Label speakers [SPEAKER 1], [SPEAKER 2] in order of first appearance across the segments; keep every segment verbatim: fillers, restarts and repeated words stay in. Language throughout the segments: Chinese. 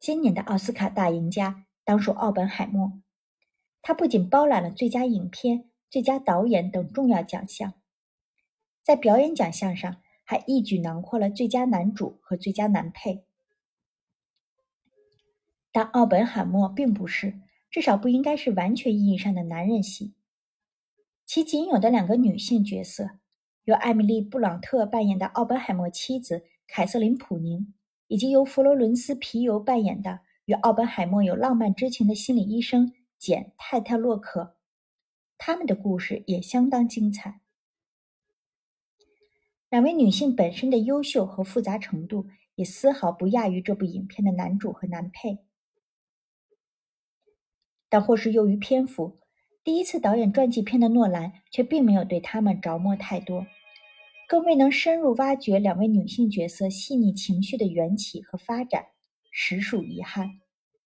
[SPEAKER 1] 今年的奥斯卡大赢家当属奥本海默，他不仅包揽了最佳影片、最佳导演等重要奖项，在表演奖项上还一举囊括了最佳男主和最佳男配。但奥本海默并不是，至少不应该是完全意义上的男人戏。其仅有的两个女性角色，由艾米丽·布朗特扮演的奥本海默妻子凯瑟琳·普宁，以及由佛罗伦斯·皮尤扮演的与奥本海默有浪漫之情的心理医生简·泰特洛克，他们的故事也相当精彩。两位女性本身的优秀和复杂程度也丝毫不亚于这部影片的男主和男配。但或是由于篇幅，第一次导演传记片的诺兰却并没有对他们着墨太多，更未能深入挖掘两位女性角色细腻情绪的缘起和发展，实属遗憾。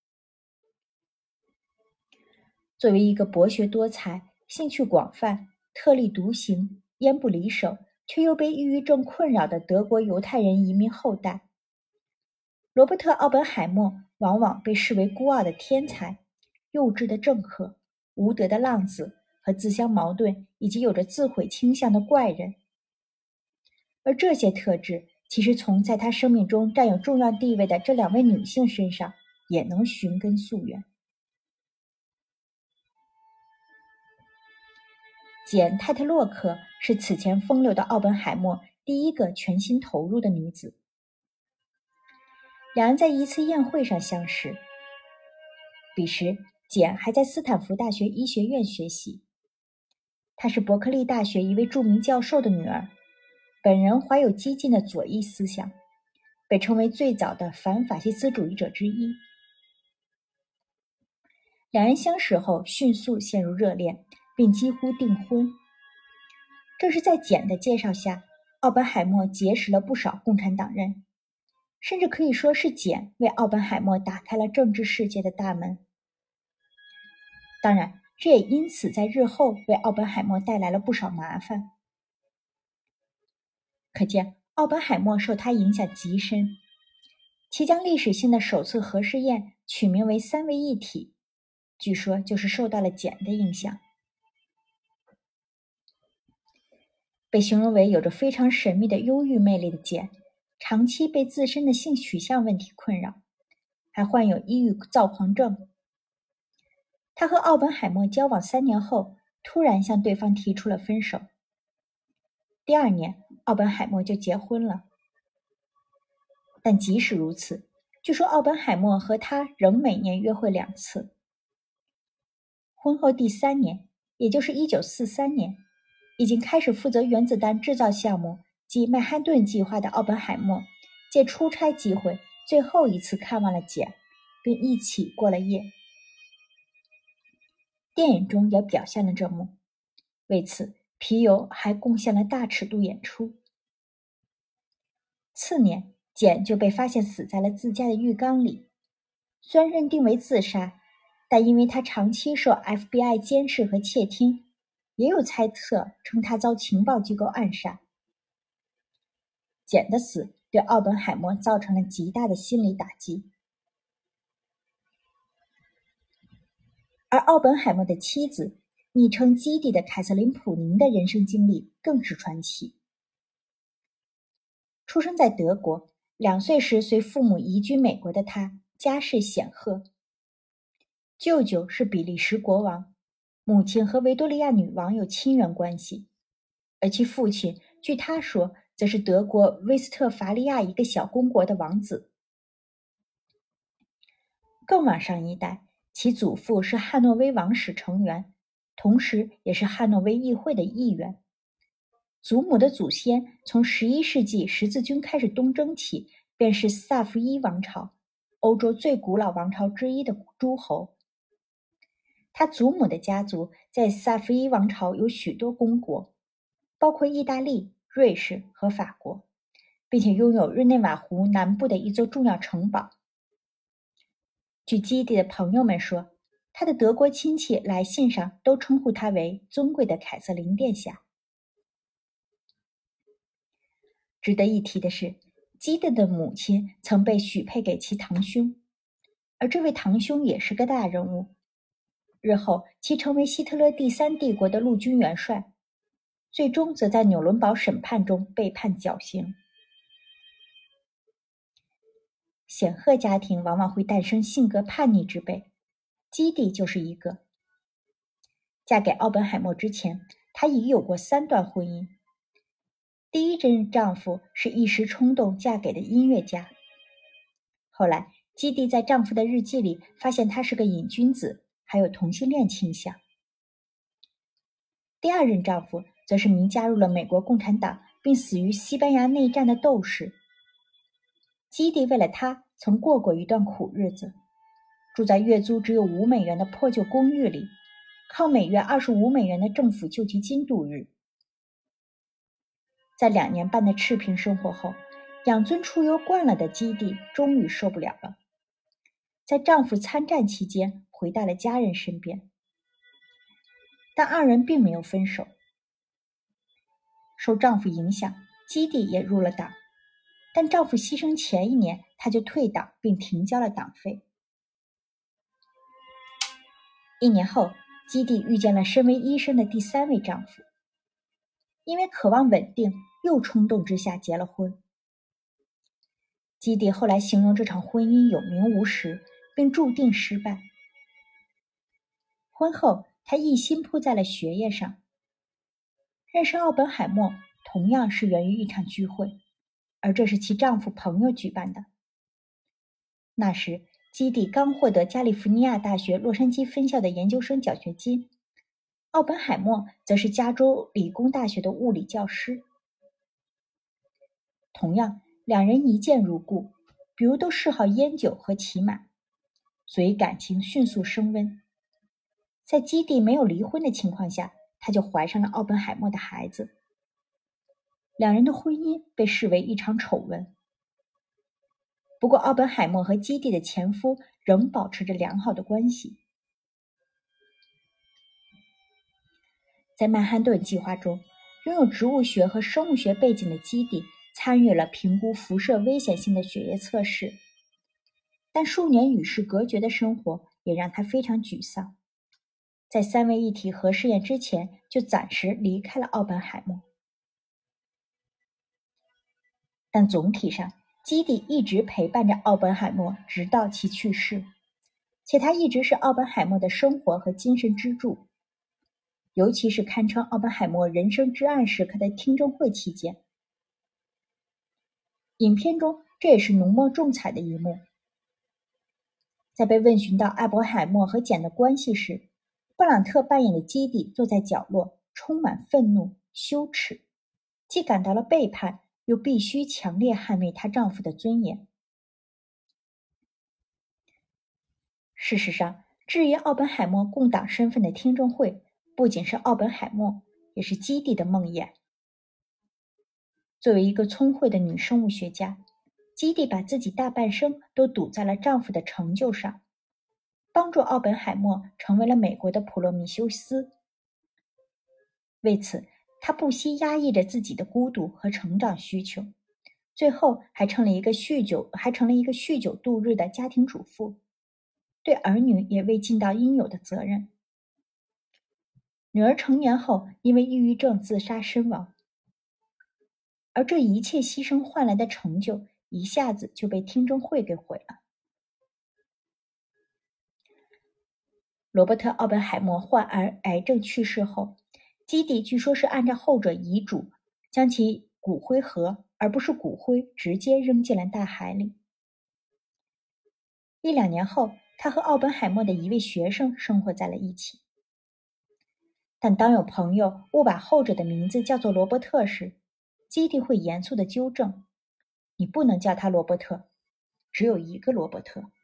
[SPEAKER 1] 作为一个博学多才、兴趣广泛、特立独行、烟不离手，却又被抑郁症困扰的德国犹太人移民后代，罗伯特·奥本海默往往被视为孤傲的天才、幼稚的政客、无德的浪子和自相矛盾以及有着自毁倾向的怪人。而这些特质其实从在他生命中占有重要地位的这两位女性身上也能寻根溯源。简·泰特洛克是此前风流的奥本海默第一个全心投入的女子。两人在一次宴会上相识，彼时简还在斯坦福大学医学院学习。她是伯克利大学一位著名教授的女儿，本人怀有激进的左翼思想，被称为最早的反法西斯主义者之一。两人相识后迅速陷入热恋，并几乎订婚。正是在简的介绍下，奥本海默结识了不少共产党人，甚至可以说是简为奥本海默打开了政治世界的大门。当然，这也因此在日后为奥本海默带来了不少麻烦。可见奥本海默受他影响极深，其将历史性的首次核试验取名为三位一体，据说就是受到了简的影响。被形容为有着非常神秘的忧郁魅力的简，长期被自身的性取向问题困扰，还患有抑郁躁狂症。他和奥本海默交往三年后，突然向对方提出了分手。第二年，奥本海默就结婚了。但即使如此，据说奥本海默和他仍每年约会两次。婚后第三年，也就是一九四三年，已经开始负责原子弹制造项目即曼哈顿计划的奥本海默，借出差机会最后一次看望了简，并一起过了夜。电影中也表现了这幕，为此皮尤还贡献了大尺度演出。次年，简就被发现死在了自家的浴缸里，虽然认定为自杀，但因为他长期受 F B I 监视和窃听，也有猜测称他遭情报机构暗杀。简的死对奥本海默造成了极大的心理打击。而奥本海默的妻子，昵称基地的凯瑟琳·普宁的人生经历更是传奇。出生在德国，两岁时随父母移居美国的他，家世显赫。舅舅是比利时国王，母亲和维多利亚女王有亲缘关系，而其父亲，据他说，则是德国威斯特伐利亚一个小公国的王子。更往上一代，其祖父是汉诺威王室成员，同时也是汉诺威议会的议员。祖母的祖先从十一世纪十字军开始东征起，便是萨伏伊王朝，欧洲最古老王朝之一的诸侯。他祖母的家族在萨伏伊王朝有许多公国，包括意大利、瑞士和法国，并且拥有日内瓦湖南部的一座重要城堡。据基地的朋友们说，他的德国亲戚来信上都称呼他为尊贵的凯瑟琳殿下。值得一提的是，基德的母亲曾被许配给其堂兄， 而这位堂兄也是个大人物，日后其成为希特勒第三帝国的陆军元帅，最终则在纽伦堡审判中被判绞刑。显赫家庭往往会诞生性格叛逆之辈，基蒂就是一个。嫁给奥本海默之前，她已有过三段婚姻。第一任丈夫是一时冲动嫁给的音乐家，后来基蒂在丈夫的日记里发现他是个瘾君子，还有同性恋倾向。第二任丈夫则是名加入了美国共产党并死于西班牙内战的斗士。基蒂为了他曾过过一段苦日子，住在月租只有五美元的破旧公寓里，靠每月二十五美元的政府救济金度日。在两年半的赤贫生活后，养尊处优惯了的基蒂终于受不了了，在丈夫参战期间回到了家人身边。但二人并没有分手。受丈夫影响，基蒂也入了党，但丈夫牺牲前一年，她就退党并停交了党费。一年后，基蒂遇见了身为医生的第三位丈夫，因为渴望稳定，又冲动之下结了婚。基蒂后来形容这场婚姻有名无实，并注定失败。婚后，她一心扑在了学业上。认识奥本海默同样是源于一场聚会，而这是其丈夫朋友举办的。那时，基蒂刚获得加利福尼亚大学洛杉矶分校的研究生奖学金，奥本海默则是加州理工大学的物理教师。同样，两人一见如故，比如都嗜好烟酒和骑马，所以感情迅速升温。在基蒂没有离婚的情况下，她就怀上了奥本海默的孩子。两人的婚姻被视为一场丑闻。不过，奥本海默和基蒂的前夫仍保持着良好的关系。在曼哈顿计划中，拥有植物学和生物学背景的基蒂参与了评估辐射危险性的血液测试，但数年与世隔绝的生活也让她非常沮丧。在三位一体核试验之前，就暂时离开了奥本海默。但总体上，基蒂一直陪伴着奥本海默直到其去世，且他一直是奥本海默的生活和精神支柱，尤其是堪称奥本海默人生至暗时刻的听证会期间。影片中这也是浓墨重彩的一幕。在被问询到奥本海默和简的关系时，布朗特扮演的基蒂坐在角落，充满愤怒、羞耻，既感到了背叛，又必须强烈捍卫她丈夫的尊严。事实上，质疑奥本海默共党身份的听证会，不仅是奥本海默，也是基蒂的梦魇。作为一个聪慧的女生物学家，基蒂把自己大半生都赌在了丈夫的成就上，帮助奥本海默成为了美国的普罗米修斯。为此，她不惜压抑着自己的孤独和成长需求，最后还成了一个酗酒，还成了一个酗酒度日的家庭主妇，对儿女也未尽到应有的责任。女儿成年后，因为抑郁症自杀身亡。而这一切牺牲换来的成就，一下子就被听证会给毁了。罗伯特·奥本海默患癌癌症去世后，基蒂据说是按照后者遗嘱，将其骨灰盒而不是骨灰直接扔进了大海里。一两年后，他和奥本海默的一位学生生活在了一起。但当有朋友误把后者的名字叫做罗伯特时，基蒂会严肃地纠正：“你不能叫他罗伯特，只有一个罗伯特。”